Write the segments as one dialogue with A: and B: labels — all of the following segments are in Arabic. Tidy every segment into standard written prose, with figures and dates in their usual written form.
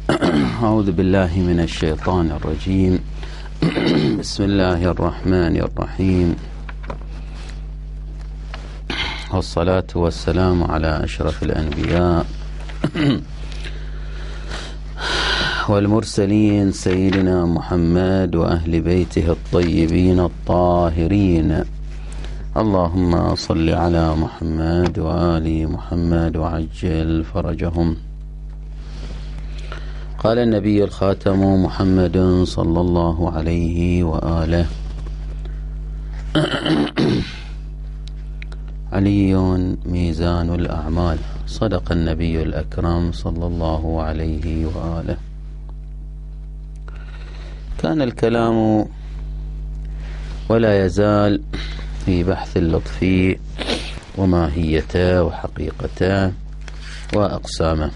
A: أعوذ بالله من الشيطان الرجيم. بسم الله الرحمن الرحيم، والصلاة والسلام على أشرف الأنبياء والمرسلين سيدنا محمد وأهل بيته الطيبين الطاهرين. اللهم صل على محمد وآل محمد وعجل فرجهم. قال النبي الخاتم محمد صلى الله عليه وآله: علي ميزان الأعمال. صدق النبي الأكرم صلى الله عليه وآله. كان الكلام ولا يزال في بحث اللطف وماهيته وحقيقته وأقسامه.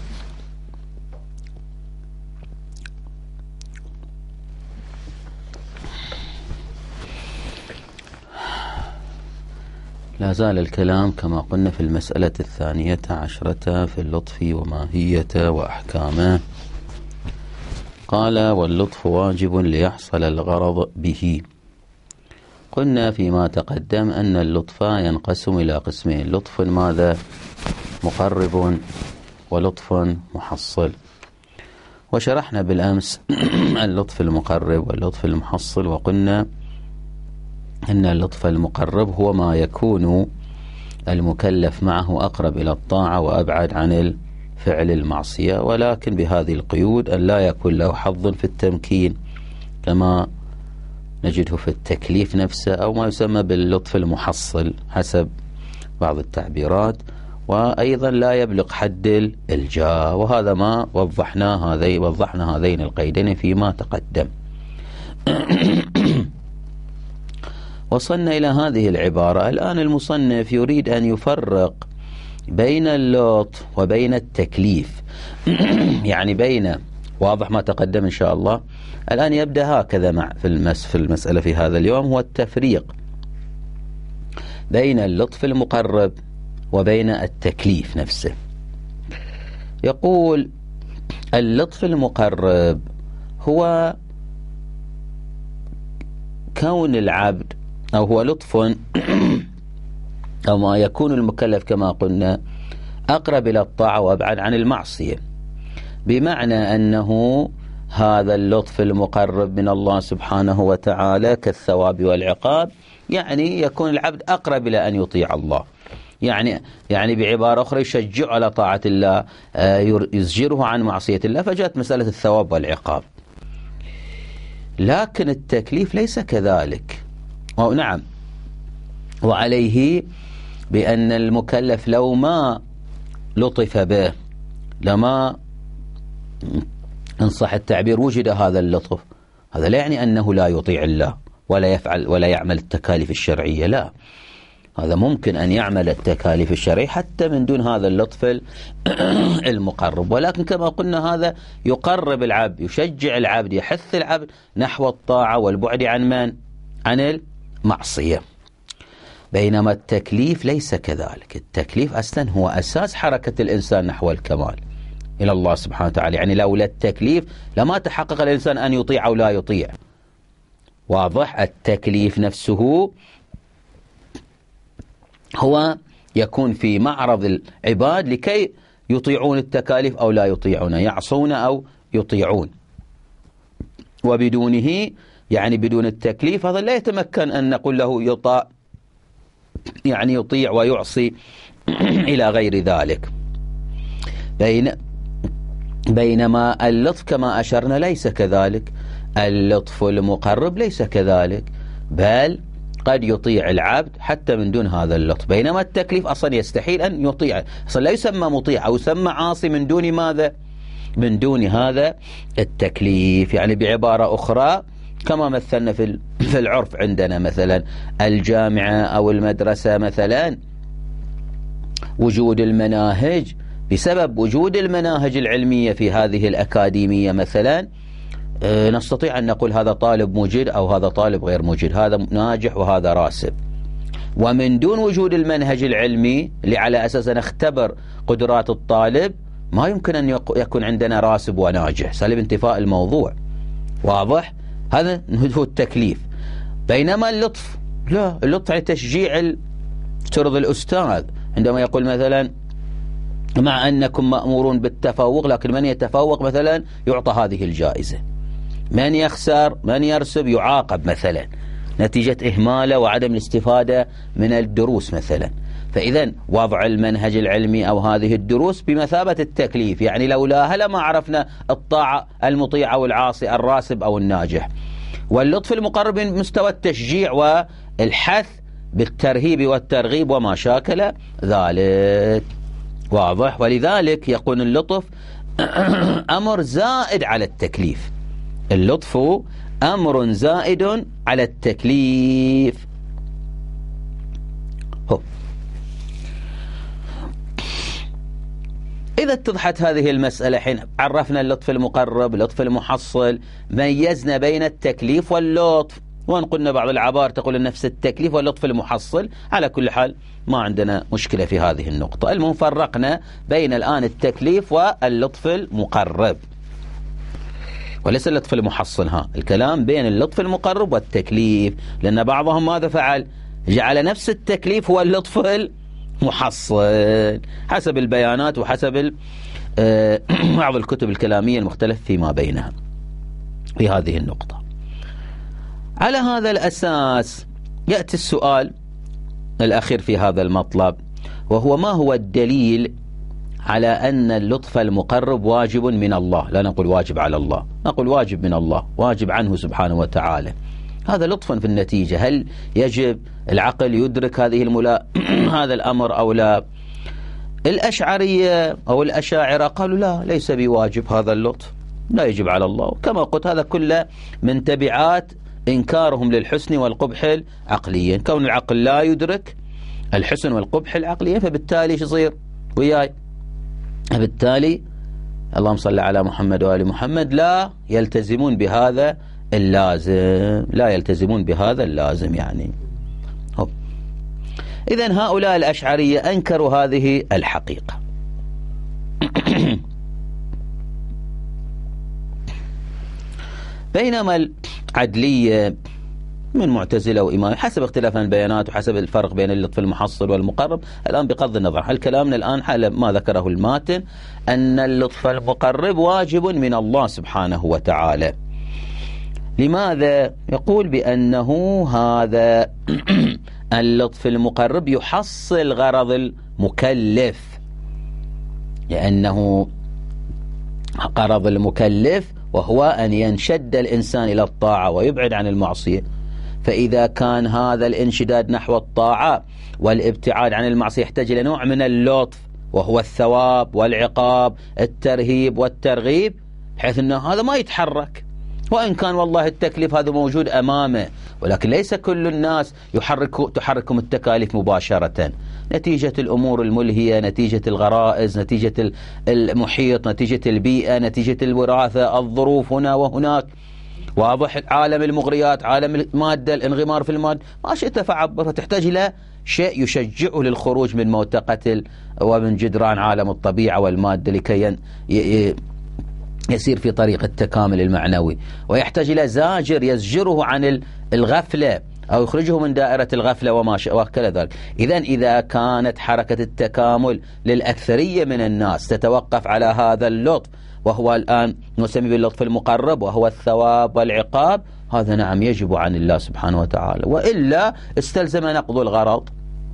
A: لا زال الكلام كما قلنا في المسألة 12 في اللطف وماهيته وأحكامه. قال: واللطف واجب ليحصل الغرض به. قلنا فيما تقدم أن اللطف ينقسم إلى قسمين: لطف ماذا؟ مقرب، ولطف محصل. وشرحنا بالأمس اللطف المقرب واللطف المحصل، وقلنا أن اللطف المقرب هو ما يكون المكلف معه أقرب إلى الطاعة وأبعد عن الفعل المعصية، ولكن بهذه القيود: أن لا يكون له حظ في التمكين كما نجده في التكليف نفسه، أو ما يسمى باللطف المحصل حسب بعض التعبيرات، وأيضا لا يبلغ حد الإلجاء. وهذا ما وضحنا هذين القيدين فيما تقدم. وصلنا إلى هذه العبارة. الآن المصنف يريد أن يفرق بين اللطف وبين التكليف. يعني بين، واضح ما تقدم إن شاء الله. الآن يبدأ هكذا في المسألة في هذا اليوم، هو التفريق بين اللطف المقرب وبين التكليف نفسه. يقول: اللطف المقرب هو كون العبد، أو هو لطف أو ما يكون المكلف كما قلنا أقرب إلى الطاعة وأبعد عن المعصية، بمعنى أنه هذا اللطف المقرب من الله سبحانه وتعالى كالثواب والعقاب، يعني يكون العبد أقرب إلى أن يطيع الله، يعني بعبارة أخرى يشجع على طاعة الله، يزجره عن معصية الله، فجاءت مسألة الثواب والعقاب. لكن التكليف ليس كذلك. نعم، وعليه بأن المكلف لو ما لطف به، لما إن صح التعبير وجد هذا اللطف، هذا لا يعني أنه لا يطيع الله ولا يفعل ولا يعمل التكاليف الشرعية، لا، هذا ممكن أن يعمل التكاليف الشرعية حتى من دون هذا اللطف المقرب. ولكن كما قلنا هذا يقرب العبد، يشجع العبد، يحث العبد نحو الطاعة والبعد عن المعصية. بينما التكليف ليس كذلك. التكليف أصلا هو أساس حركة الإنسان نحو الكمال إلى الله سبحانه وتعالى. يعني لولا التكليف لما تحقق الإنسان أن يطيع أو لا يطيع. واضح؟ التكليف نفسه هو يكون في معرض العباد لكي يطيعون التكاليف أو لا يطيعون، يعصون أو يطيعون. وبدونه، يعني بدون التكليف، هذا لا يتمكن أن نقول له يطاع، يعني يطيع ويعصي إلى غير ذلك. بينما اللطف كما أشرنا ليس كذلك. اللطف المقرب ليس كذلك، بل قد يطيع العبد حتى من دون هذا اللطف. بينما التكليف أصلا يستحيل أن يطيع، أصلا لا يسمى مطيع أو يسمى عاصي من دون ماذا؟ من دون هذا التكليف. يعني بعبارة أخرى كما مثلنا في العرف عندنا، مثلا الجامعة أو المدرسة، مثلا وجود المناهج، بسبب وجود المناهج العلمية في هذه الأكاديمية مثلا نستطيع أن نقول هذا طالب مجد أو هذا طالب غير مجد، هذا ناجح وهذا راسب. ومن دون وجود المنهج العلمي اللي على أساسه نختبر قدرات الطالب، ما يمكن أن يكون عندنا راسب وناجح، سالب انتفاء الموضوع. واضح؟ هذا هو التكليف. بينما اللطف لا، اللطف يعني تشجيع افترض الأستاذ عندما يقول مثلا مع أنكم مأمورون بالتفوق، لكن من يتفوق مثلا يعطى هذه الجائزة، من يخسر من يرسب يعاقب مثلا نتيجة إهماله وعدم الاستفادة من الدروس مثلا. فإذا وضع المنهج العلمي أو هذه الدروس بمثابة التكليف، يعني لولاها لما عرفنا الطاعة المطيع أو العاصي، الراسب أو الناجح. واللطف المقرب من مستوى التشجيع والحث بالترهيب والترغيب وما شاكل ذلك. واضح؟ ولذلك يكون اللطف أمر زائد على التكليف. اللطف أمر زائد على التكليف. إذا اتضحت هذه المسألة، حين عرفنا اللطف المقرب اللطف المحصل، ميزنا بين التكليف واللطف، وان قلنا بعض العبارة تقول نفس التكليف واللطف المحصل. على كل حال ما عندنا مشكلة في هذه النقطة. المهم فرقنا بين الآن التكليف واللطف المقرب، وليس اللطف المحصل. الكلام بين اللطف المقرب والتكليف، لأن بعضهم ماذا فعل؟ جعل نفس التكليف هو اللطف المحصل حسب البيانات وحسب بعض الكتب الكلامية المختلف فيما بينها في هذه النقطة. على هذا الأساس يأتي السؤال الأخير في هذا المطلب، وهو ما هو الدليل على أن اللطف المقرب واجب من الله؟ لا نقول واجب على الله، نقول واجب من الله، واجب عنه سبحانه وتعالى. هذا لطف في النتيجة. هل يجب العقل يدرك هذا الأمر أو لا؟ الأشعرية أو الأشاعرة قالوا لا، ليس بواجب هذا اللطف، لا يجب على الله. كما قلت هذا كله من تبعات إنكارهم للحسن والقبح العقليين. كون العقل لا يدرك الحسن والقبح العقليين، فبالتالي يصير وياي، بالتالي اللهم صل على محمد وآل محمد لا يلتزمون بهذا اللازم، لا يلتزمون بهذا اللازم يعني. إذن هؤلاء الأشعرية أنكروا هذه الحقيقة. بينما العدلية من معتزلة وإمامية حسب اختلاف البيانات وحسب الفرق بين اللطف المحصل والمقرب، الآن بغض النظر، هل كلامنا الآن حال ما ذكره الماتن أن اللطف المقرب واجب من الله سبحانه وتعالى. لماذا؟ يقول بأنه هذا اللطف المقرب يحصل غرض المكلف، لأنه غرض المكلف وهو أن ينشد الإنسان إلى الطاعة ويبعد عن المعصية. فإذا كان هذا الانشداد نحو الطاعة والابتعاد عن المعصية يحتاج إلى نوع من اللطف، وهو الثواب والعقاب، الترهيب والترغيب، بحيث أنه هذا ما يتحرك. وإن كان والله التكليف هذا موجود أمامه، ولكن ليس كل الناس تحركهم التكاليف مباشرة، نتيجة الأمور الملهية، نتيجة الغرائز، نتيجة المحيط، نتيجة البيئة، نتيجة الوراثة، الظروف هنا وهناك. واضح؟ عالم المغريات، عالم المادة، الانغمار في المادة، ما شئت فعبر. فتحتاج إلى شيء يشجعه للخروج من موتقة ومن جدران عالم الطبيعة والمادة لكي يسير في طريق التكامل المعنوي، ويحتاج إلى زاجر يزجره عن الغفلة أو يخرجه من دائرة الغفلة وما شابه ذلك. إذا كانت حركة التكامل للأكثرية من الناس تتوقف على هذا اللطف، وهو الآن نسمي باللطف المقرب وهو الثواب والعقاب، هذا نعم يجب عن الله سبحانه وتعالى، وإلا استلزم نقض الغرض،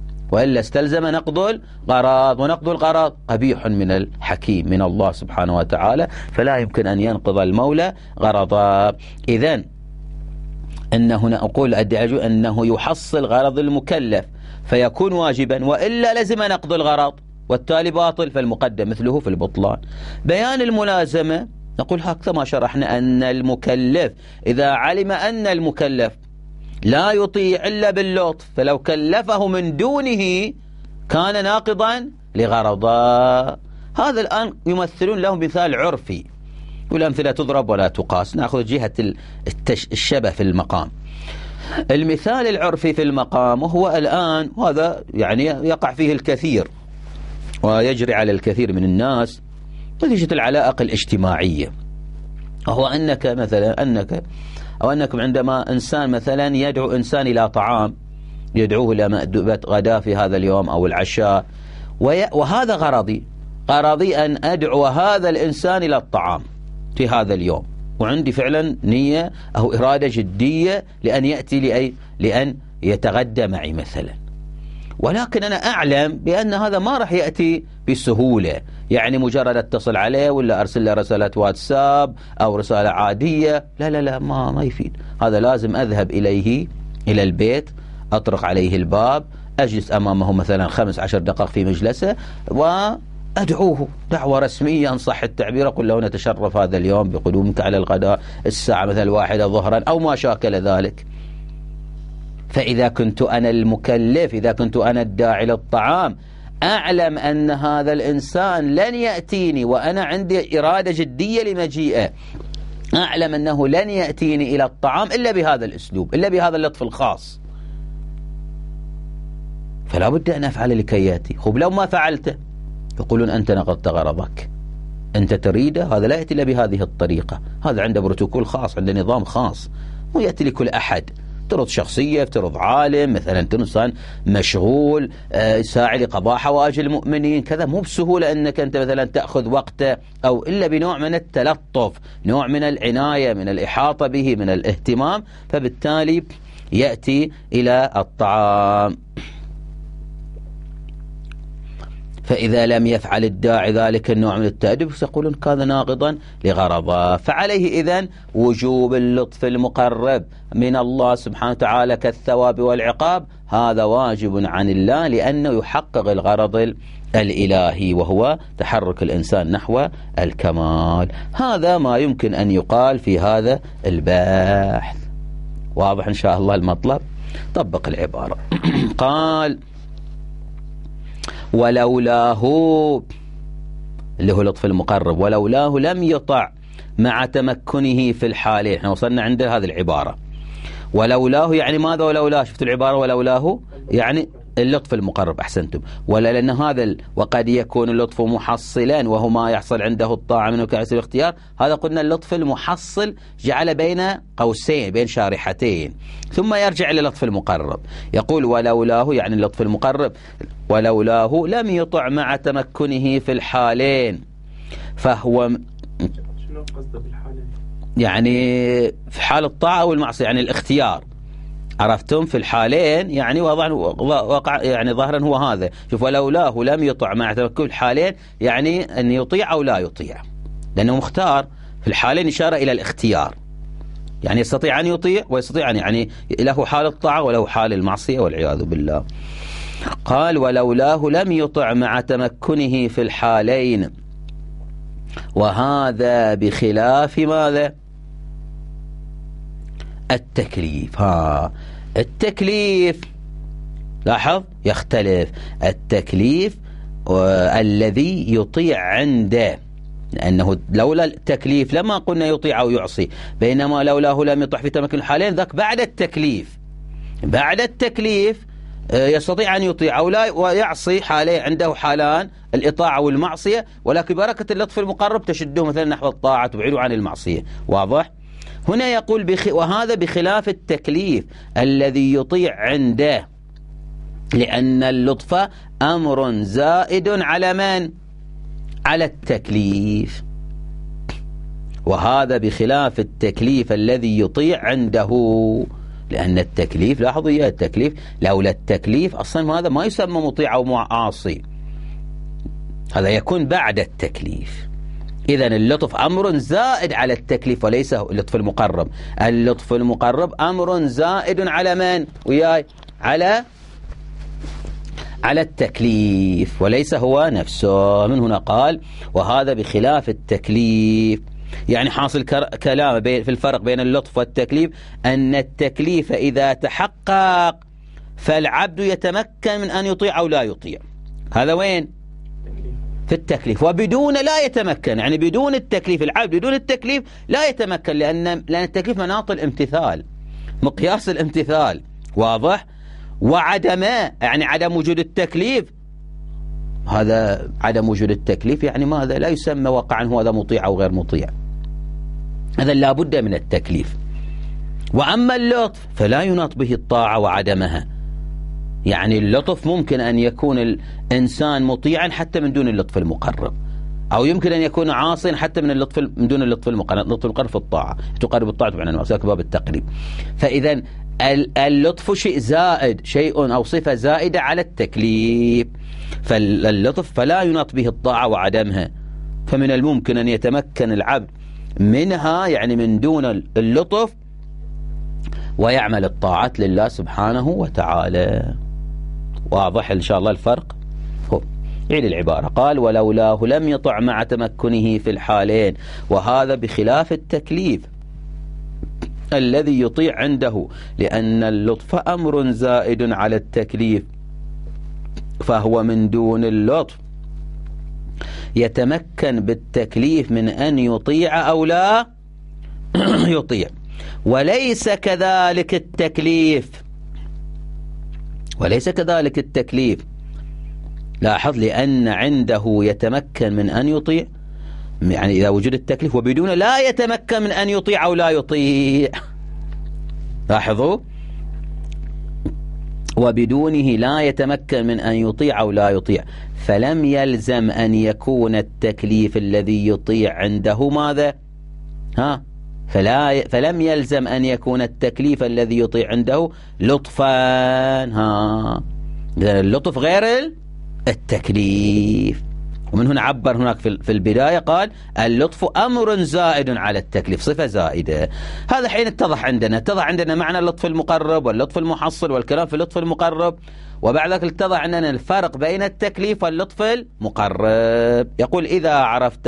A: ونقض الغرض قبيح من الحكيم من الله سبحانه وتعالى، فلا يمكن أن ينقض المولى غرضا. إذن أنه نقول أنه يحصل غرض المكلف فيكون واجبا، وإلا لزم نقض الغرض والتالي باطل، فالمقدم مثله في البطلان. بيان الملازمة نقول هكذا ما شرحنا، أن المكلف إذا علم أن المكلف لا يطيع إلا باللطف، فلو كلفه من دونه كان ناقضا لغرضه. هذا الآن يمثلون له مثال عرفي، والأمثلة تضرب ولا تقاس، نأخذ جهة الشبه في المقام. المثال العرفي في المقام هو الآن، وهذا يعني يقع فيه الكثير ويجري على الكثير من الناس، نتيجة العلائق الاجتماعية، وهو أنك مثلا أنكم عندما إنسان مثلا يدعو إنسان إلى طعام، يدعوه إلى مأدبة غداء في هذا اليوم أو العشاء، وهذا غرضي أن أدعو هذا الإنسان إلى الطعام في هذا اليوم، وعندي فعلا نية أو إرادة جدية لأن يأتي لأن يتغدى معي مثلا، ولكن أنا أعلم بأن هذا ما راح يأتي بسهولة، يعني مجرد اتصل عليه ولا أرسل له رسالة واتساب أو رسالة عادية، لا ما يفيد. هذا لازم أذهب إليه إلى البيت، أطرق عليه الباب، أجلس أمامه مثلا 15 دقائق في مجلسه وأدعوه دعوة رسمية إن صح التعبير، أقول له نتشرف هذا اليوم بقدومك على الغداء الساعة مثلا 1 ظهرا أو ما شاكل ذلك. فإذا كنت أنا المكلف، إذا كنت أنا الداعي للطعام، أعلم أن هذا الإنسان لن يأتيني وأنا عندي إرادة جدية لمجيئه، أعلم أنه لن يأتيني إلى الطعام إلا بهذا الأسلوب، إلا بهذا اللطف الخاص، فلا بد أن أفعل لكي يأتي. خب لو ما فعلته يقولون أنت نقضت غرضك، أنت تريده، هذا لا يأتي إلا بهذه الطريقة، هذا عنده بروتوكول خاص، عنده نظام خاص، مو يأتي لكل أحد. افترض شخصية، افترض عالم مثلا، إنسان مشغول ساعي لقضاء حوائج المؤمنين، كذا مو بسهولة أنك أنت مثلا تأخذ وقته، أو إلا بنوع من التلطف، نوع من العناية، من الإحاطة به، من الاهتمام، فبالتالي يأتي إلى الطعام. فإذا لم يفعل الداعي ذلك النوع من التأدب سيقولون كان ناقضا لغرضه، فعليه إذن وجوب اللطف المقرب من الله سبحانه وتعالى كالثواب والعقاب، هذا واجب عن الله لأنه يحقق الغرض الإلهي وهو تحرك الإنسان نحو الكمال. هذا ما يمكن أن يقال في هذا البحث. واضح إن شاء الله المطلب؟ طبق العبارة. قال ولولاه، اللي هو لطف المقرب، ولولاه لم يطع مع تمكنه في الحالين. احنا وصلنا عند هذه العبارة، ولولاه يعني ماذا؟ ولولاه شفتوا العبارة، ولولاه يعني اللطف المقرب، أحسنتم. ولا لأن هذا وقد يكون اللطف محصلا وهو ما يحصل عنده الطاعة منه كأسر الاختيار، هذا قلنا اللطف المحصل جعل بين قوسين، بين شارحتين، ثم يرجع للطف المقرب. يقول ولولاه يعني اللطف المقرب، ولولاه لم يطع مع تمكنه في الحالين، فهو
B: شنو قصده بالحالين؟
A: يعني في حال الطاعة والمعصية، يعني الاختيار، عرفتم؟ في الحالين يعني وقع يعني ظاهرا هو هذا. شوف ولولاه لم يطع مع تمكن الحالين، يعني أن يطيع أو لا يطيع، لأنه مختار في الحالين، إشارة إلى الاختيار، يعني يستطيع أن يطيع ويستطيع أن يعني له حال الطاعة وله حال المعصية والعياذ بالله. قال ولولاه لم يطع مع تمكنه في الحالين، وهذا بخلاف ماذا؟ التكليف. التكليف لاحظ يختلف، التكليف الذي يطيع عنده، لأنه لولا التكليف لما قلنا يطيع أو يعصي، بينما لولاه لم يطع في تمكن الحالين ذاك بعد التكليف. بعد التكليف يستطيع أن يطيع أو لا ويعصي، حالين عنده حالان، الإطاعة والمعصية، ولكن بركة اللطف المقرب تشده مثلا نحو الطاعة تبعده عن المعصية. واضح؟ هنا يقول وهذا بخلاف التكليف الذي يطيع عنده، لأن اللطف أمر زائد على من؟ على التكليف. وهذا بخلاف التكليف الذي يطيع عنده، لأن التكليف لاحظوا يا التكليف، لولا التكليف أصلا هذا ما يسمى مطيع أو معاصي، هذا يكون بعد التكليف. إذن اللطف أمر زائد على التكليف وليس اللطف المقرب. اللطف المقرب أمر زائد على من؟ وياي على التكليف وليس هو نفسه. من هنا قال وهذا بخلاف التكليف، يعني حاصل كلام في الفرق بين اللطف والتكليف أن التكليف إذا تحقق فالعبد يتمكن من أن يطيع أو لا يطيع. هذا وين؟ في التكليف. وبدون لا يتمكن، يعني بدون التكليف العبد بدون التكليف لا يتمكن، لأن التكليف مناط الامتثال، مقياس الامتثال. واضح؟ وعدمه يعني عدم وجود التكليف هذا عدم وجود التكليف يعني ماذا؟ لا يسمى واقعا هو هذا مطيع أو غير مطيع، هذا لا بد من التكليف. وأما اللطف فلا يناط به الطاعة وعدمها، يعني اللطف ممكن أن يكون الإنسان مطيعا حتى من دون اللطف المقرب، أو يمكن أن يكون عاصيا حتى من دون اللطف المقرب. اللطف المقرب في الطاعة، تقرب الطاعة بمعنى المعصية باب التقريب. فإذا اللطف شيء زائد، شيء أو صفة زائدة على التكليف. فاللطف فلا يناط به الطاعة وعدمها، فمن الممكن أن يتمكن العبد منها يعني من دون اللطف ويعمل الطاعات لله سبحانه وتعالى. واضح إن شاء الله الفرق؟ عيد العبارة. قال ولولاه لم يطع مع تمكنه في الحالين، وهذا بخلاف التكليف الذي يطيع عنده، لأن اللطف أمر زائد على التكليف، فهو من دون اللطف يتمكن بالتكليف من أن يطيع أو لا يطيع. وليس كذلك التكليف، لاحظ، لأن عنده يتمكن من أن يطيع، يعني إذا وجد التكليف، وبدون لا يتمكن من أن يطيع أو لا يطيع. لاحظوا، وبدونه لا يتمكن من أن يطيع أو لا يطيع، فلم يلزم أن يكون التكليف الذي يطيع عنده ماذا؟ فلم يلزم أن يكون التكليف الذي يطيع عنده لطفا. اللطف غير التكليف. ومن هنا عبر هناك في البداية قال اللطف أمر زائد على التكليف، صفة زائدة. هذا حين اتضح عندنا معنى اللطف المقرب واللطف المحصل والكلام في اللطف المقرب، وبعد ذلك اتضح عندنا الفرق بين التكليف واللطف المقرب. يقول إذا عرفت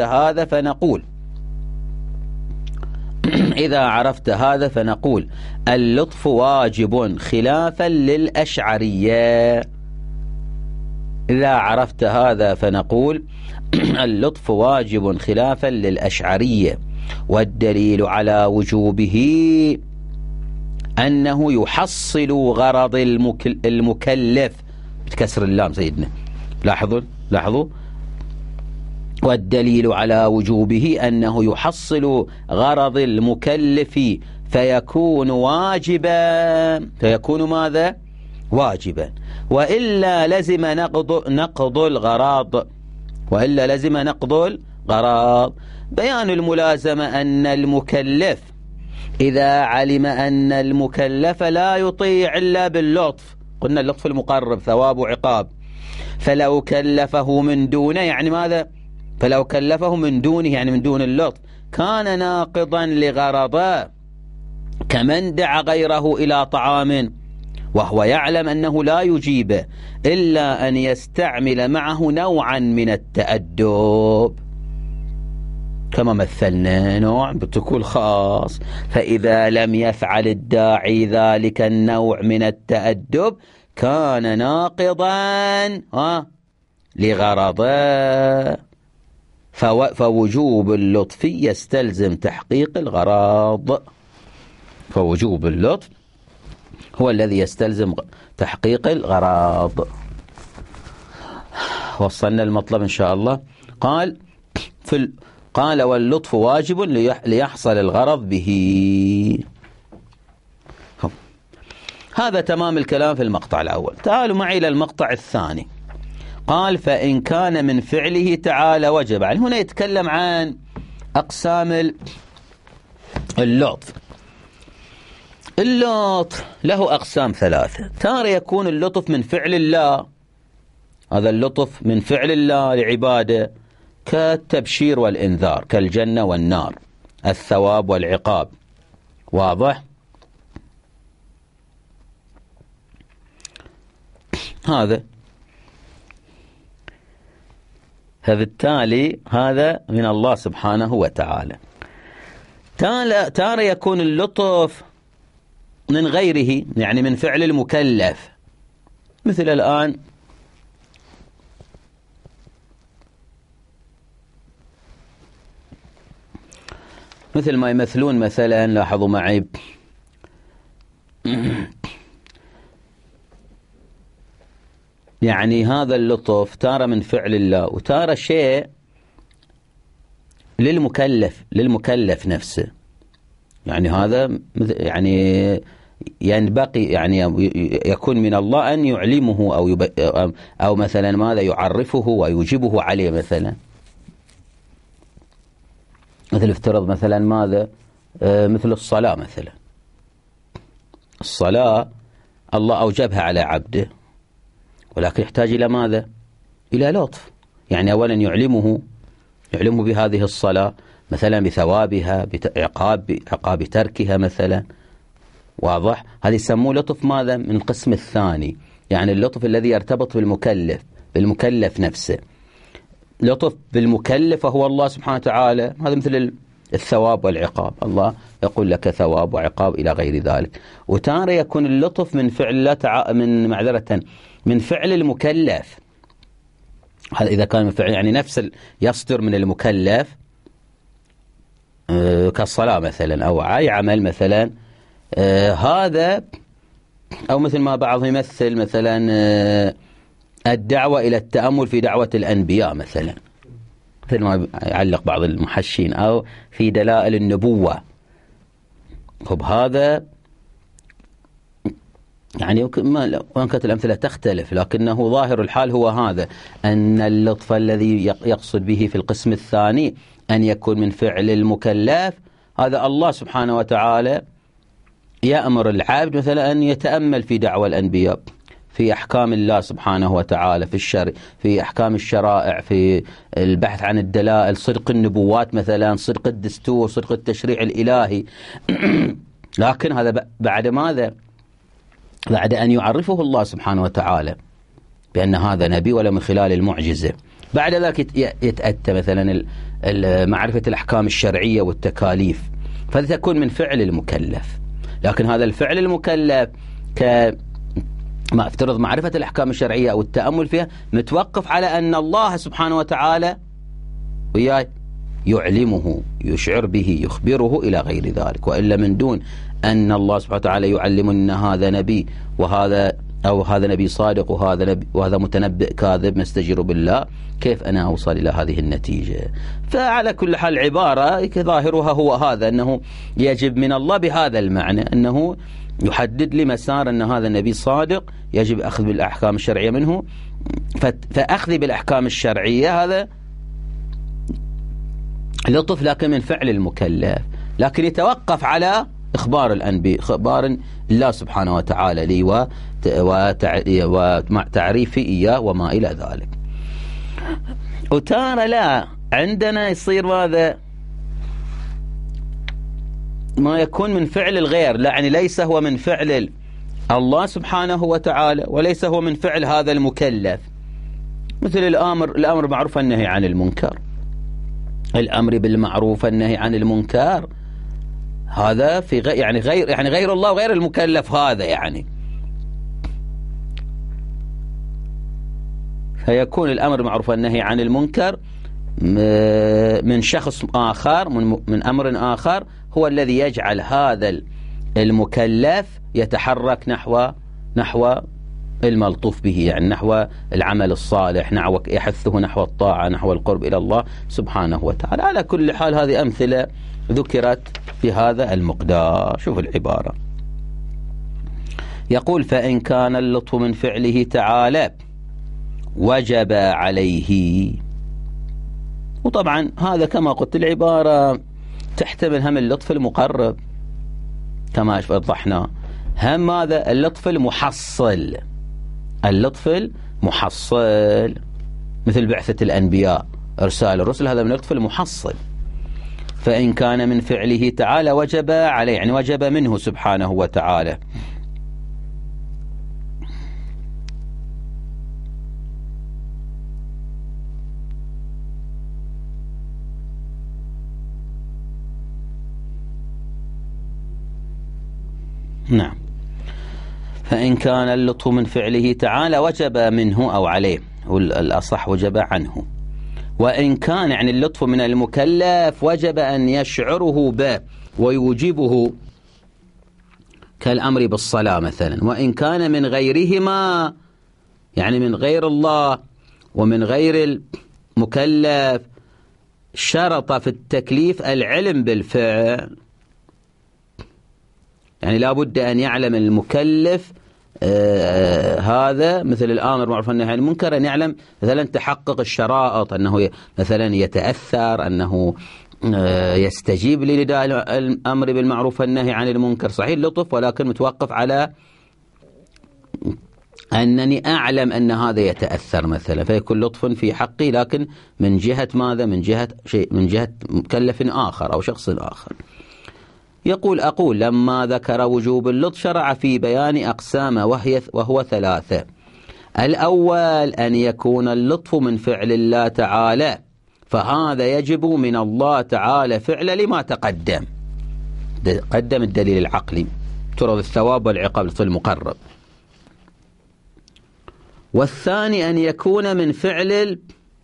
A: هذا فنقول اللطف واجب خلافا للأشعرية. إذا عرفت هذا فنقول اللطف واجب خلافا للأشعرية، والدليل على وجوبه أنه يحصل غرض المكلف بكسر اللام سيدنا. لاحظوا والدليل على وجوبه أنه يحصل غرض المكلف فيكون ماذا؟ واجبا. وإلا لزم نقض الغراض. بيان الملازمة أن المكلف إذا علم أن المكلف لا يطيع إلا باللطف، قلنا اللطف المقرب ثواب وعقاب، فلو كلفه من دونه يعني ماذا؟ فلو كلفه من دونه يعني من دون اللطف كان ناقضا لغرضه، كمن دعا غيره إلى طعام وهو يعلم أنه لا يجيب إلا أن يستعمل معه نوعا من التأدب، كما مثلنا نوع بتكون خاص. فإذا لم يفعل الداعي ذلك النوع من التأدب كان ناقضا لغرضه، فوجوب اللطف يستلزم تحقيق الغرض. فوجوب اللطف هو الذي يستلزم تحقيق الغرض. وصلنا المطلب إن شاء الله. قال واللطف واجب ليحصل الغرض به. هذا تمام الكلام في المقطع الأول. تعالوا معي إلى المقطع الثاني. قال فإن كان من فعله تعالى وجب. يعني هنا يتكلم عن أقسام اللطف. اللطف له أقسام ثلاثة. تارة يكون اللطف من فعل الله، هذا اللطف من فعل الله لعباده، كالتبشير والإنذار، كالجنة والنار، الثواب والعقاب. واضح؟ فبالتالي هذا من الله سبحانه وتعالى. تارة يكون اللطف من غيره، يعني من فعل المكلف، مثل الآن مثل ما يمثلون مثلا، لاحظوا معي، يعني هذا اللطف تارة من فعل الله وتارة شيء للمكلف نفسه. يعني هذا يعني ينبغي يعني يكون من الله أن يعلمه أو مثلا ماذا يعرفه ويجيبه عليه. مثلا افترض مثلا ماذا مثل الصلاة. مثلا الصلاة الله أوجبها على عبده، ولكن يحتاج إلى ماذا؟ إلى لطف. يعني أولا يعلمه بهذه الصلاة مثلا بثوابها، بعقاب تركها مثلا. واضح؟ هذا يسموه لطف ماذا؟ من القسم الثاني، يعني اللطف الذي يرتبط بالمكلف نفسه. لطف بالمكلف وهو الله سبحانه وتعالى، هذا مثل الثواب والعقاب، الله يقول لك ثواب وعقاب إلى غير ذلك. وتارة يكون اللطف من فعل من فعل المكلف. هذا إذا كان من فعل يعني نفس يصدر من المكلف كالصلاة مثلا أو أي عمل مثلا، هذا أو مثل ما بعضهم يمثل مثلا الدعوة إلى التأمل في دعوة الأنبياء مثلا، مثل ما يعلق بعض المحشين، أو في دلائل النبوة. هذا يعني وإن كانت الأمثلة تختلف، لكنه ظاهر الحال هو هذا، أن اللطف الذي يقصد به في القسم الثاني أن يكون من فعل المكلف. هذا الله سبحانه وتعالى يأمر العبد مثلا أن يتأمل في دعوة الأنبياء، في أحكام الله سبحانه وتعالى، في الشرع، في أحكام الشرائع، في البحث عن الدلائل، صدق النبوات مثلا، صدق الدستور، صدق التشريع الإلهي. لكن هذا بعد ماذا؟ بعد أن يعرفه الله سبحانه وتعالى بأن هذا نبي ولا من خلال المعجزة. بعد ذلك يتأتى مثلا معرفة الأحكام الشرعية والتكاليف، فتكون من فعل المكلف. لكن هذا الفعل المكلف ما افترض معرفة الأحكام الشرعية أو التأمل فيها متوقف على أن الله سبحانه وتعالى وياي يعلمه، يشعر به، يخبره إلى غير ذلك. وإلا من دون أن الله سبحانه وتعالى يعلم أن هذا نبي وهذا أو هذا نبي صادق وهذا متنبئ كاذب مستجير بالله، كيف أنا أوصل إلى هذه النتيجة؟ فعلى كل حال عبارة ظاهرها هو هذا، أنه يجب من الله بهذا المعنى أنه يحدد لي مسار أن هذا النبي صادق، يجب أخذ بالأحكام الشرعية منه. فأخذ بالأحكام الشرعية هذا لطف لكن من فعل المكلف، لكن يتوقف على إخبار الأنبياء، إخبار الله سبحانه وتعالى لي وتعريفي إياه وما إلى ذلك. وتارى لا عندنا يصير ماذا؟ ما يكون من فعل الغير، لا يعني ليس هو من فعل الله سبحانه وتعالى وليس هو من فعل هذا المكلف. مثل الأمر معروف النهي عن المنكر، الأمر بالمعروف النهي عن المنكر، هذا في غير الله وغير المكلف هذا يعني. فيكون الأمر معروف النهي عن المنكر من شخص آخر، من أمر آخر، هو الذي يجعل هذا المكلف يتحرك نحو الملطوف به، يعني نحو العمل الصالح، يحثه نحو الطاعة، نحو القرب إلى الله سبحانه وتعالى. على كل حال هذه أمثلة ذكرت بهذا المقدار. شوف العبارة، يقول: فإن كان اللطف من فعله تعالى وجب عليه. وطبعا هذا كما قلت العبارة تحتمل هم اللطف المقرب كما وضحنا، هم هذا اللطف المحصل، اللطف المحصل مثل بعثة الأنبياء، إرسال الرسل، هذا من اللطف المحصل. فإن كان من فعله تعالى وجب عليه، يعني وجب منه سبحانه وتعالى. نعم، فإن كان اللطف من فعله تعالى وجب منه أو عليه، والأصح وجب عنه. وإن كان يعني اللطف من المكلف وجب أن يشعره به ويوجبه كالأمر بالصلاة مثلا. وإن كان من غيرهما يعني من غير الله ومن غير المكلف، شرط في التكليف العلم بالفعل. يعني لا بد أن يعلم المكلف هذا، مثل الآمر بالمعروف والنهي عن المنكر، أن يعلم مثلا تحقق الشرائط، أنه مثلا يتأثر، أنه يستجيب لنداء الأمر بالمعروف والنهي عن المنكر. صحيح لطف، ولكن متوقف على أنني أعلم أن هذا يتأثر مثلا، فيكون لطف في حقي، لكن من جهة ماذا؟ من جهة شيء، من جهة مكلف آخر أو شخص آخر. يقول أقول لما ذكر وجوب اللطف شرع في بيان أقسام وهو 3. الأول أن يكون اللطف من فعل الله تعالى، فهذا يجب من الله تعالى فعل لما تقدم. قدم الدليل العقلي، ترى الثواب والعقاب في المقرب. والثاني أن يكون من فعل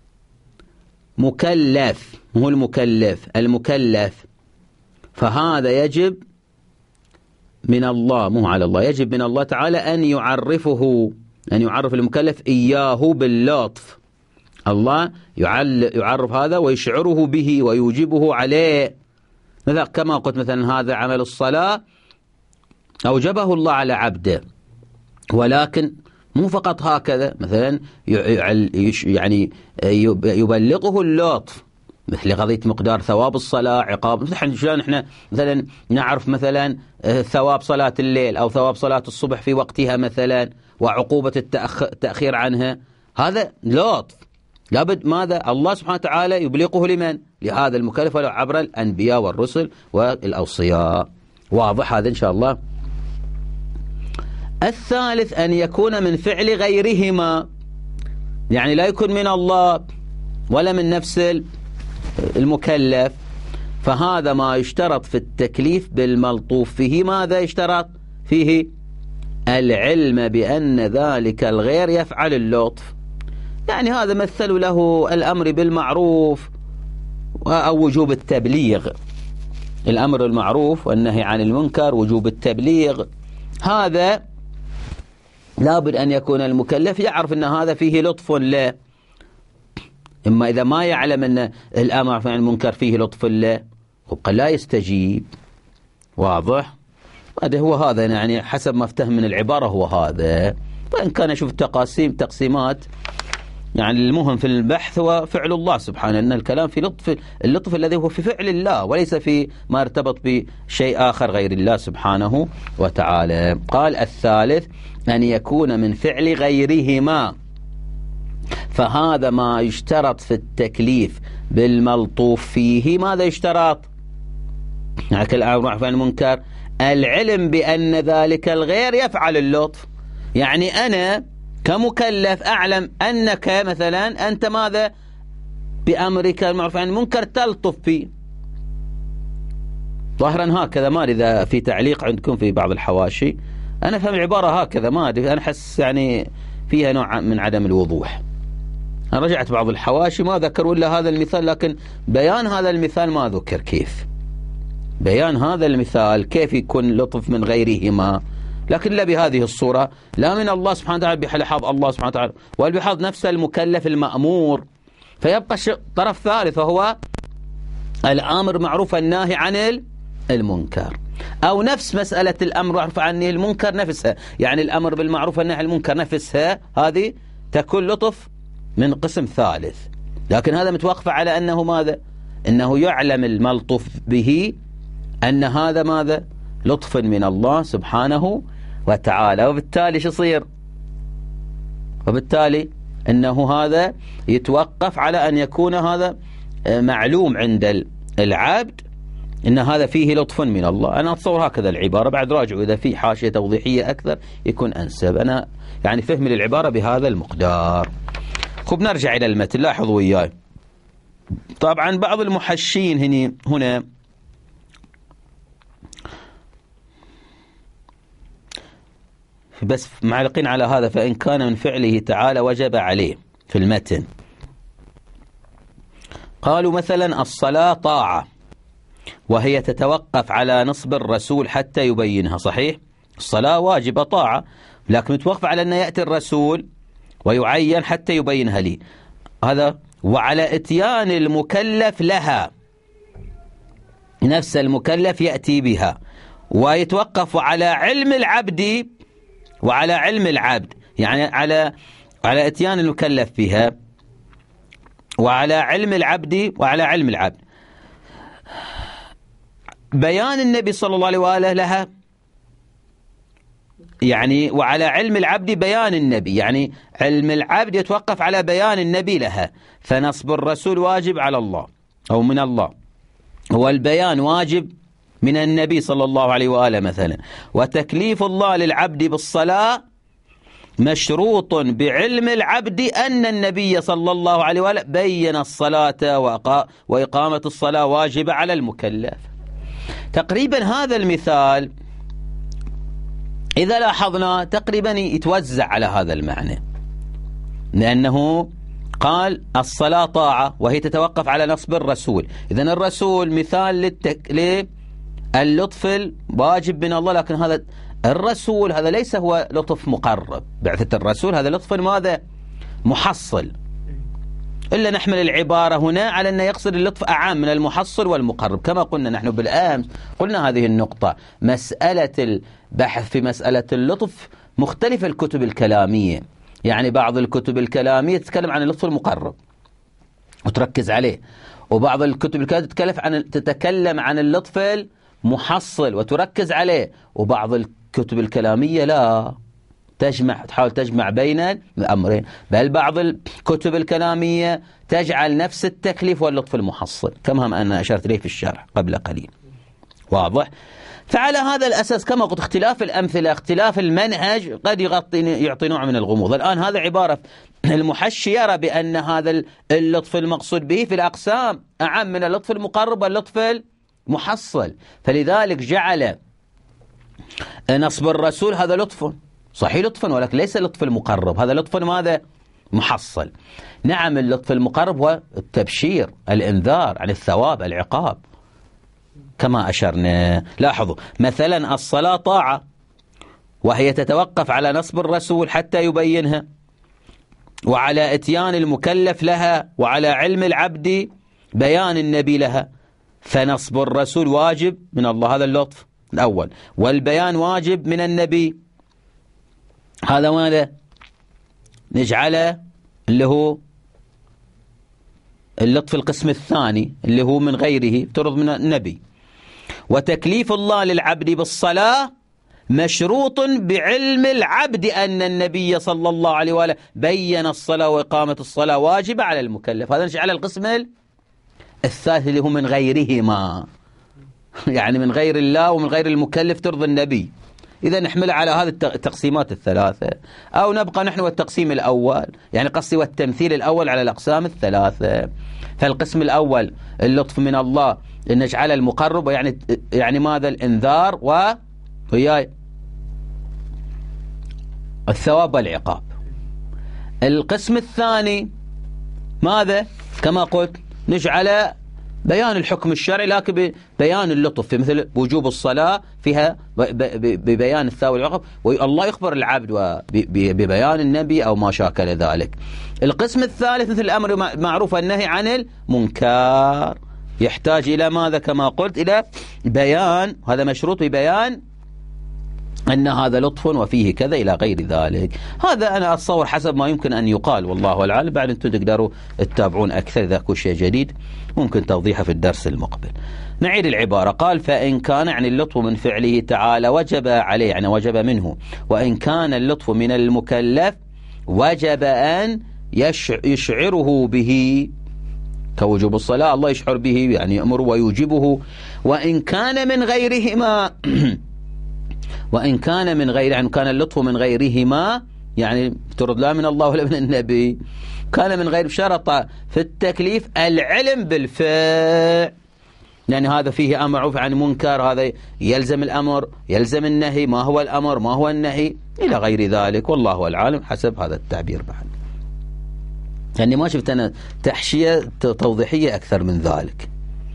A: المكلف، هو المكلف، فهذا يجب من الله، مو على الله، يجب من الله تعالى أن يعرف المكلف إياه باللطف. الله يعرف هذا ويشعره به ويوجبه عليه. مثلا كما قلت مثلا هذا عمل الصلاة أوجبه الله على عبده، ولكن مو فقط هكذا، مثلا يعني يبلغه اللطف، مثل قضية مقدار ثواب الصلاة، عقاب. مثل شلون احنا مثلا نعرف مثلا ثواب صلاة الليل أو ثواب صلاة الصبح في وقتها مثلا، وعقوبة التأخير عنها، هذا لطف. لابد ماذا؟ الله سبحانه وتعالى يبلغه لمن؟ لهذا المكلف، ولو عبر الأنبياء والرسل والأوصياء. واضح هذا إن شاء الله. الثالث أن يكون من فعل غيرهما، يعني لا يكون من الله ولا من نفس المكلف، فهذا ما يشترط في التكليف بالملطوف فيه. ماذا يشترط فيه؟ العلم بأن ذلك الغير يفعل اللطف. يعني هذا مثل له الأمر بالمعروف أو وجوب التبليغ، الأمر بالمعروف والنهي عن المنكر، وجوب التبليغ. هذا لابد أن يكون المكلف يعرف أن هذا فيه لطف له. إما إذا ما يعلم أن الأمر عن المنكر فيه لطف له يبقى لا يستجيب. واضح؟ هذا هو هذا، يعني حسب ما افتهم من العبارة هو هذا. وإن كان أشوف تقسيمات، يعني المهم في البحث هو فعل الله سبحانه، أن الكلام في اللطف الذي هو في فعل الله، وليس في ما ارتبط بشيء آخر غير الله سبحانه وتعالى. قال الثالث أن يكون من فعل غيرهما، فهذا ما يشترط في التكليف بالملطوف فيه. ماذا يشترط؟ يعني الأمر عن المنكر، العلم بأن ذلك الغير يفعل اللطف. يعني أنا كمكلف أعلم أنك مثلا أنت ماذا؟ بأمرك المعروف عن المنكر تلطف فيه. ظاهرا هكذا، ما أدري إذا في تعليق عندكم في بعض الحواشي، أنا فهم العبارة هكذا، ما أدري، أنا أحس يعني فيها نوع من عدم الوضوح. أنا رجعت بعض الحواشي ما ذكروا إلا هذا المثال، لكن بيان هذا المثال ما ذكر. كيف بيان هذا المثال؟ كيف يكون لطف من غيرهما؟ لكن لا بهذه الصورة، لا من الله سبحانه وتعالى بحفظ الله سبحانه وتعالى، والبحفظ نفس المكلف المأمور. فيبقى طرف ثالث وهو الآمر معروف الناهي عن المنكر، أو نفس مسألة الأمر معروف عن المنكر نفسها، يعني الأمر بالمعروف والنهي عن المنكر نفسها، هذه تكون لطف من قسم ثالث. لكن هذا متوقف على أنه ماذا؟ أنه يعلم الملطف به أن هذا ماذا؟ لطف من الله سبحانه وتعالى. وبالتالي شو يصير؟ وبالتالي أنه هذا يتوقف على أن يكون هذا معلوم عند العبد إن هذا فيه لطف من الله. أنا أتصور هكذا العبارة، بعد راجعوا إذا في حاشية توضيحية أكثر يكون أنسب. أنا يعني فهمي للعبارة بهذا المقدار. خب نرجع إلى المتن، لاحظوا وياي. طبعا بعض المحشين هنا بس معلقين على هذا، فإن كان من فعله تعالى وجب عليه في المتن. قالوا مثلا الصلاة طاعة، وهي تتوقف على نصب الرسول حتى يبينها. صحيح الصلاة واجبة طاعة، لكن متوقف على أن يأتي الرسول ويعين حتى يبينها لي. هذا وعلى إتيان المكلف لها، نفس المكلف يأتي بها، ويتوقف على علم العبد، وعلى علم العبد يعني على إتيان المكلف بها، وعلى علم العبد، وعلى علم العبد بيان النبي صلى الله عليه وآله لها، يعني وعلى علم العبد بيان النبي، يعني علم العبد يتوقف على بيان النبي لها. فنصب الرسول واجب على الله أو من الله، والبيان واجب من النبي صلى الله عليه وآله مثلا. وتكليف الله للعبد بالصلاة مشروط بعلم العبد أن النبي صلى الله عليه وآله بين الصلاة وإقامة الصلاة واجبة على المكلف. تقريبا هذا المثال إذا لاحظنا تقريبا يتوزع على هذا المعنى، لأنه قال الصلاة طاعة وهي تتوقف على نصب الرسول. إذن الرسول مثال للطف الواجب من الله، لكن هذا الرسول هذا ليس هو لطف مقرب، بعثة الرسول هذا لطف ماذا؟ محصل. إلا نحمل العبارة هنا على أن يقصد اللطف أعام من المحصل والمقرب، كما قلنا نحن بالأمس، قلنا هذه النقطة. مسألة البحث في مسألة اللطف مختلفة الكتب الكلامية، يعني بعض الكتب الكلامية تتكلم عن اللطف المقرب وتركز عليه، وبعض الكتب الكلامية تتكلم عن اللطف المحصل وتركز عليه، وبعض الكتب الكلامية لا، تحاول تجمع بين الأمرين. بل بعض الكتب الكلامية تجعل نفس التكليف واللطف المحصل، كما أنا أشرت إليه في الشرح قبل قليل. واضح؟ فعلى هذا الأساس كما قلت اختلاف الأمثلة، اختلاف المنهج قد يعطي نوع من الغموض. الآن هذا عبارة المحشي يرى بأن هذا اللطف المقصود به في الأقسام أعم من اللطف المقرب واللطف المحصل، فلذلك جعل نصب الرسول هذا لطف صحيح، لطفا، ولكن ليس لطف المقرب، هذا لطف ماذا؟ محصل. نعم اللطف المقرب هو التبشير، الإنذار عن الثواب، العقاب، كما أشرنا. لاحظوا مثلا الصلاة طاعة وهي تتوقف على نصب الرسول حتى يبينها، وعلى إتيان المكلف لها، وعلى علم العبد بيان النبي لها. فنصب الرسول واجب من الله، هذا اللطف الأول، والبيان واجب من النبي. هذا ماذا؟ نجعله اللي هو اللطف القسم الثاني اللي هو من غيره، افترض من النبي. وتكليف الله للعبد بالصلاة مشروط بعلم العبد أن النبي صلى الله عليه وآله بين الصلاة وإقامة الصلاة واجبة على المكلف. هذا نجعل القسم الثالث اللي هو من غيرهما، يعني من غير الله ومن غير المكلف ترضي النبي. إذا نحمل على هذه التقسيمات الثلاثة، أو نبقى نحن والتقسيم الأول، يعني قصدي والتمثيل الأول على الأقسام الثلاثة. فالقسم الأول اللطف من الله نجعل المقرب، يعني ماذا؟ الإنذار وياي الثواب والعقاب. القسم الثاني ماذا؟ كما قلت نجعل بيان الحكم الشرعي لكن ببيان اللطف، في مثل وجوب الصلاة فيها ببيان الثواب والعقاب، والله يخبر العبد ببيان النبي أو ما شاكل ذلك. القسم الثالث مثل الأمر معروف النهي عن المنكر، يحتاج إلى ماذا؟ كما قلت إلى بيان، هذا مشروط ببيان أن هذا لطف وفيه كذا إلى غير ذلك. هذا أنا أتصور حسب ما يمكن أن يقال، والله العالم. بعد أنتم تقدروا تتابعون أكثر إذا كل شيء جديد ممكن توضيحه في الدرس المقبل. نعيد العبارة. قال فإن كان يعني اللطف من فعله تعالى وجب عليه، يعني وجب منه. وإن كان اللطف من المكلف وجب أن يشعره به، كوجوب الصلاة الله يشعر به، يعني يأمر ويوجبه. وإن كان من غيرهما وإن كان من غير، يعني كان اللطف من غيرهما، يعني افترض لا من الله ولا من النبي، كان من غير، شرط في التكليف العلم بالفعل، يعني هذا فيه أمر معروف عن منكر، هذا يلزم الأمر يلزم النهي، ما هو الأمر ما هو النهي إلى غير ذلك، والله العالم حسب هذا التعبير. بعد يعني ما شفت أنا تحشية توضيحية أكثر من ذلك.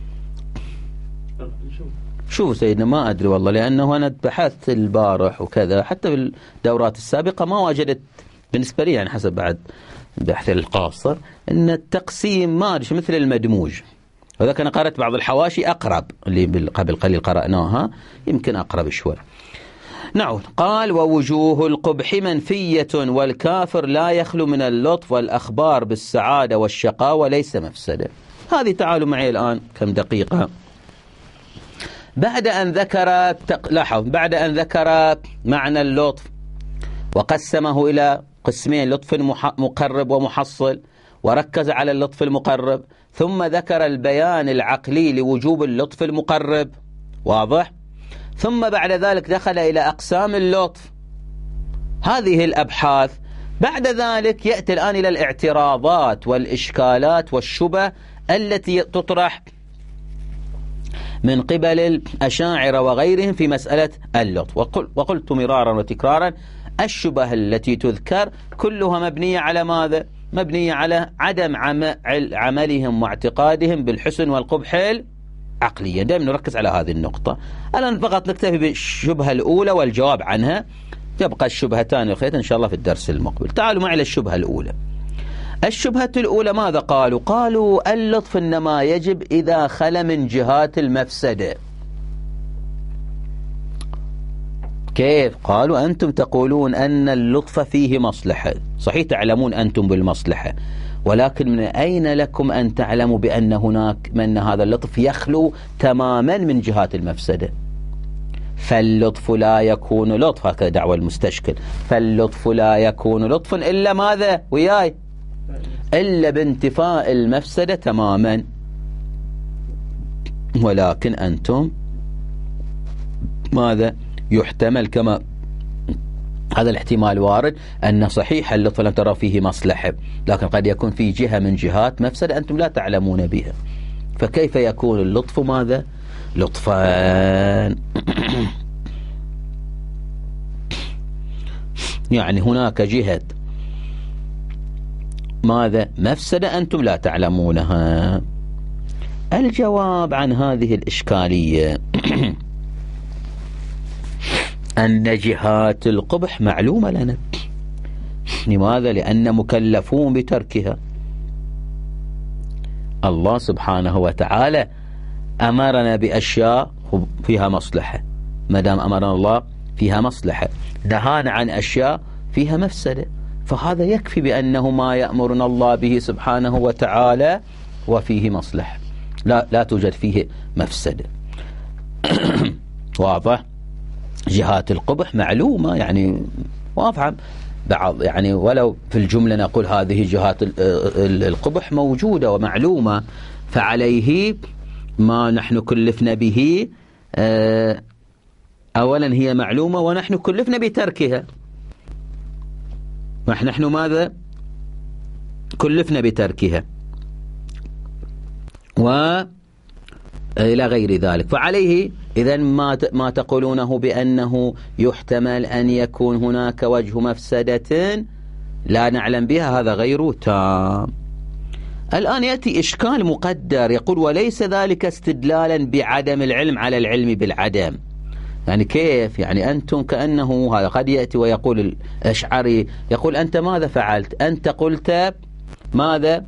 A: شوف سيدنا ما أدري والله، لأنه أنا بحثت البارح وكذا، حتى في الدورات السابقة ما وجدت بالنسبة لي يعني حسب بعد بحث القاصر أن التقسيم ما أدري مثل المدموج. وذاك أنا قرأت بعض الحواشي أقرب اللي قبل قليل قرأناها يمكن أقرب شوي. نعود. قال ووجوه القبح منفية والكافر لا يخلو من اللطف والأخبار بالسعادة والشقاء وليس مفسدة. هذه تعالوا معي الآن كم دقيقة. بعد أن ذكر لاحظ بعد أن ذكر معنى اللطف وقسمه إلى قسمين لطف مقرب ومحصل وركز على اللطف المقرب، ثم ذكر البيان العقلي لوجوب اللطف المقرب، واضح؟ ثم بعد ذلك دخل إلى أقسام اللطف، هذه الأبحاث. بعد ذلك يأتي الآن إلى الاعتراضات والإشكالات والشبه التي تطرح من قبل الأشاعرة وغيرهم في مسألة اللطف. وقلت مرارا وتكرارا الشبه التي تذكر كلها مبنية على ماذا؟ مبنية على عدم عملهم واعتقادهم بالحسن والقبح العقلية. دائما نركز على هذه النقطة. الآن فقط نكتفي بالشبهة الأولى والجواب عنها، يبقى الشبهتان الأخريتان إن شاء الله في الدرس المقبل. تعالوا معي للشبهة الأولى. الشبهة الأولى ماذا قالوا؟ قالوا اللطف إنما يجب إذا خلا من جهات المفسدة. كيف؟ قالوا أنتم تقولون أن اللطف فيه مصلحة، صحيح تعلمون أنتم بالمصلحة، ولكن من أين لكم أن تعلموا بأن هناك من هذا اللطف يخلو تماما من جهات المفسدة؟ فاللطف لا يكون لطف، هكذا دعوى المستشكل، فاللطف لا يكون لطفا إلا ماذا؟ وياي إلا بانتفاء المفسدة تماما. ولكن أنتم ماذا؟ يحتمل كما هذا الاحتمال وارد أن صحيح اللطف لم ترى فيه مصلحة، لكن قد يكون في جهة من جهات مفسدة أنتم لا تعلمون بها. فكيف يكون اللطف ماذا؟ لطفا. يعني هناك جهة ماذا؟ مفسدة أنتم لا تعلمونها. الجواب عن هذه الإشكالية أن جهات القبح معلومة لنا. لماذا؟ لأن مكلفون بتركها. الله سبحانه وتعالى أمرنا بأشياء فيها مصلحة، ما دام أمرنا الله فيها مصلحة، نهانا عن أشياء فيها مفسدة، فهذا يكفي بأنه ما يأمرنا الله به سبحانه وتعالى وفيه مصلحة، لا توجد فيه مفسدة. واضح؟ جهات القبح معلومة، يعني وافهم بعض، يعني ولو في الجملة نقول هذه جهات القبح موجودة ومعلومة، فعليه ما نحن كلفنا به أولا هي معلومة ونحن كلفنا بتركها. نحن ماذا؟ كلفنا بتركها وإلى غير ذلك. فعليه إذن ما تقولونه بأنه يحتمل أن يكون هناك وجه مفسدة لا نعلم بها، هذا غير تام. الآن يأتي إشكال مقدر يقول وليس ذلك استدلالا بعدم العلم على العلم بالعدم. يعني كيف؟ يعني أنتم كأنه هذا قد يأتي ويقول الأشعري يقول أنت ماذا فعلت؟ أنت قلت ماذا؟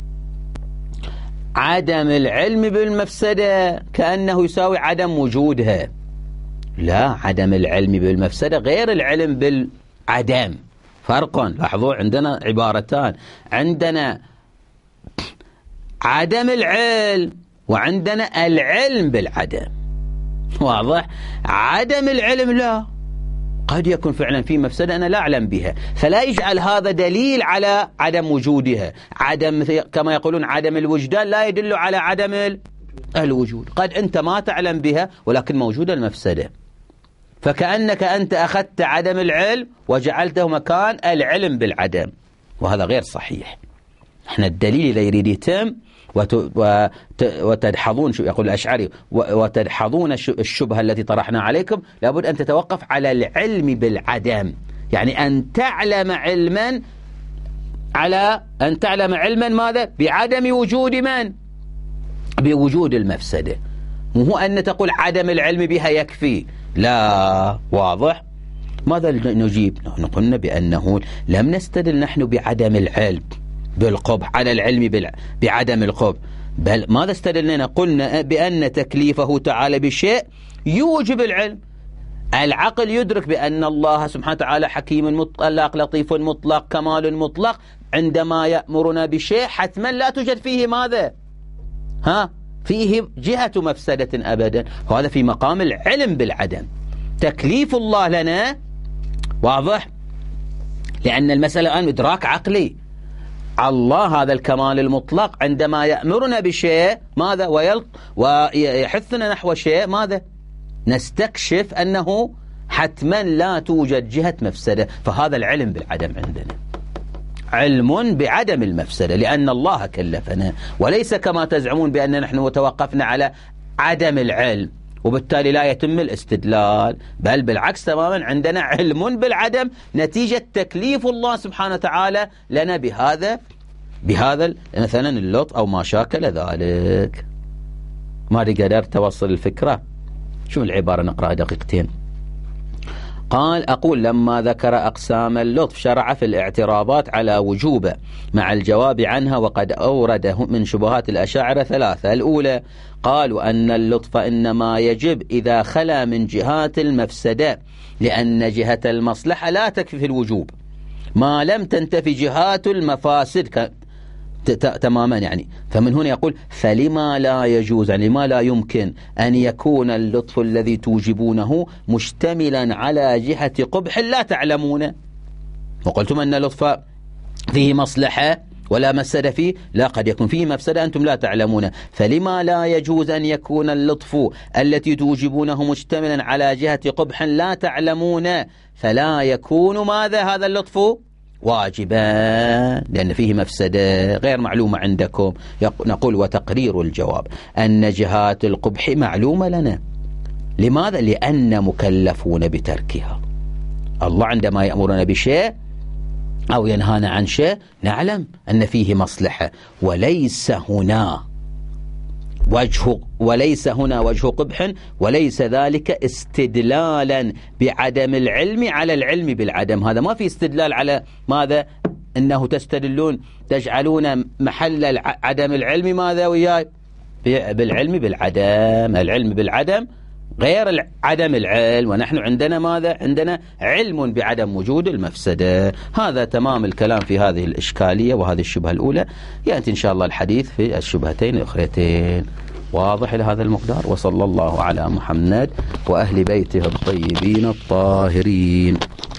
A: عدم العلم بالمفسدة كأنه يساوي عدم وجودها. لا، عدم العلم بالمفسدة غير العلم بالعدم، فرق. لاحظوا عندنا عبارتان، عندنا عدم العلم وعندنا العلم بالعدم. واضح؟ عدم العلم لا، قد يكون فعلا في مفسدة أنا لا أعلم بها، فلا يجعل هذا دليل على عدم وجودها. عدم كما يقولون عدم الوجدان لا يدل على عدم الوجود، قد أنت ما تعلم بها ولكن موجودة المفسدة، فكأنك أنت أخذت عدم العلم وجعلته مكان العلم بالعدم، وهذا غير صحيح. احنا الدليل لا يريد يتم وتدحضون، يقول الأشعري وتدحضون الشبهة التي طرحنا عليكم، لابد أن تتوقف على العلم بالعدم، يعني أن تعلم علما على أن تعلم علما ماذا؟ بعدم وجود من؟ بوجود المفسدة، مو أن تقول عدم العلم بها يكفي، لا. واضح؟ ماذا نجيب؟ نحن قلنا بأنه لم نستدل نحن بعدم العلم بالقبح على العلم بعدم القبح، بل ماذا استدلنا؟ قلنا بأن تكليفه تعالى بشيء يوجب العلم. العقل يدرك بأن الله سبحانه وتعالى حكيم مطلق لطيف مطلق كمال مطلق، عندما يأمرنا بشيء حتما لا توجد فيه ماذا؟ فيه جهة مفسدة أبدا، وهذا في مقام العلم بالعدم. تكليف الله لنا واضح، لأن المسألة الآن إدراك عقلي. الله هذا الكمال المطلق عندما يأمرنا بشيء ماذا؟ ويحثنا نحو شيء ماذا؟ نستكشف أنه حتما لا توجد جهة مفسدة، فهذا العلم بالعدم عندنا علم بعدم المفسدة، لأن الله كلفنا، وليس كما تزعمون بأن نحن توقفنا على عدم العلم وبالتالي لا يتم الاستدلال، بل بالعكس تماما عندنا علم بالعدم نتيجة تكليف الله سبحانه وتعالى لنا بهذا مثلا اللطف أو ما شاكل ذلك. ما قدرت توصل الفكرة؟ شو العبارة نقرأ دقيقتين. قال أقول لما ذكر أقسام اللطف شرع في الاعتراضات على وجوبه مع الجواب عنها، وقد أورده من شبهات الأشاعرة ثلاثة. الأولى قالوا أن اللطف إنما يجب إذا خلا من جهات المفسدة، لأن جهة المصلحة لا تكفي في الوجوب ما لم تنتفي جهات المفاسد تماما يعني. فمن هنا يقول فلما لا يجوز، يعني لما لا يمكن أن يكون اللطف الذي توجبونه مشتملا على جهة قبح لا تعلمون، وقلتم أن اللطف فيه مصلحة ولا مفسدة فيه، لا قد يكون فيه مفسدة أنتم لا تعلمون. فلما لا يجوز أن يكون اللطف التي توجبونه مشتملا على جهة قبح لا تعلمون، فلا يكون ماذا هذا اللطف واجبا لأن فيه مفسدة غير معلومة عندكم. نقول وتقرير الجواب أن جهات القبح معلومة لنا. لماذا؟ لأن مكلفون بتركها. الله عندما يأمرنا بشيء أو ينهانا عن شيء نعلم أن فيه مصلحة، وليس هنا وجه قبح، وليس ذلك استدلالا بعدم العلم على العلم بالعدم. هذا ما في استدلال على ماذا؟ إنه تستدلون تجعلون محل عدم العلم ماذا وياي؟ بالعلم بالعدم. العلم بالعدم غير عدم العلم، ونحن عندنا ماذا؟ عندنا علم بعدم وجود المفسدة. هذا تمام الكلام في هذه الإشكالية وهذه الشبهة الأولى. يأتي إن شاء الله الحديث في الشبهتين الأخرتين. واضح لهذا المقدار. وصلى الله على محمد وأهل بيته الطيبين الطاهرين.